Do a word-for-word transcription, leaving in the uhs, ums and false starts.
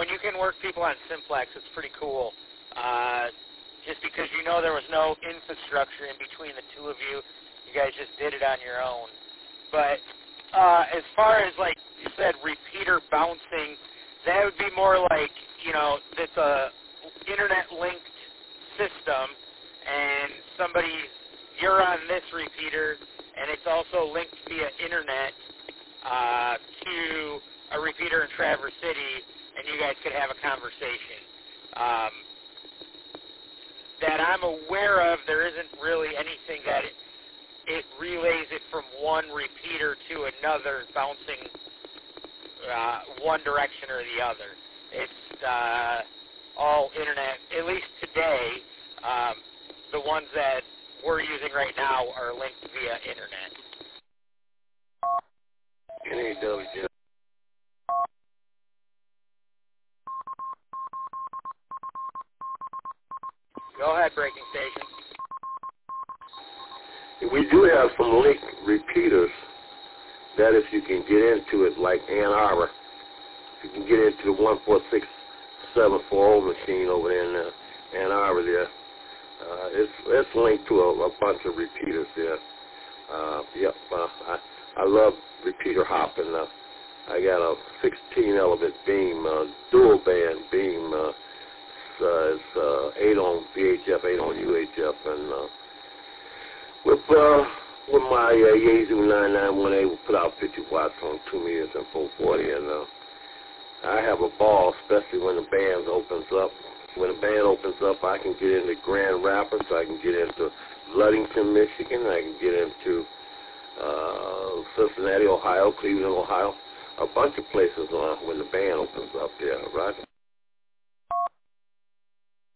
when you can work people on Simplex, it's pretty cool. Uh, just because you know there was no infrastructure in between the two of you. You guys just did it on your own. But uh, as far as, like you said, repeater bouncing, that would be more like, you know, it's a internet-linked system, and somebody, you're on this repeater, and it's also linked via internet uh, to a repeater in Traverse City, and you guys could have a conversation. Um, that I'm aware of, there isn't really anything that it, it relays it from one repeater to another, bouncing uh, one direction or the other. It's uh, all internet, at least today. Um, the ones that we're using right now are linked via internet. N A W. Go ahead, breaking station. We do have some link repeaters that if you can get into it, like Ann Arbor, you can get into the one four six seven four zero machine over there in uh, Ann Arbor there. Uh, it's, it's linked to a, a bunch of repeaters there. Uh, yep, uh, I, I love repeater hopping. Uh, I got a sixteen element beam, uh, dual band beam. Uh, Uh, it's uh, eight on V H F, eight on U H F, and uh, with uh, with my uh, Yaesu nine nine one eight, we put out fifty watts on two meters and four forty, and uh, I have a ball, especially when the band opens up. When the band opens up, I can get into Grand Rapids, I can get into Ludington, Michigan, I can get into uh, Cincinnati, Ohio, Cleveland, Ohio, a bunch of places on when the band opens up there, right?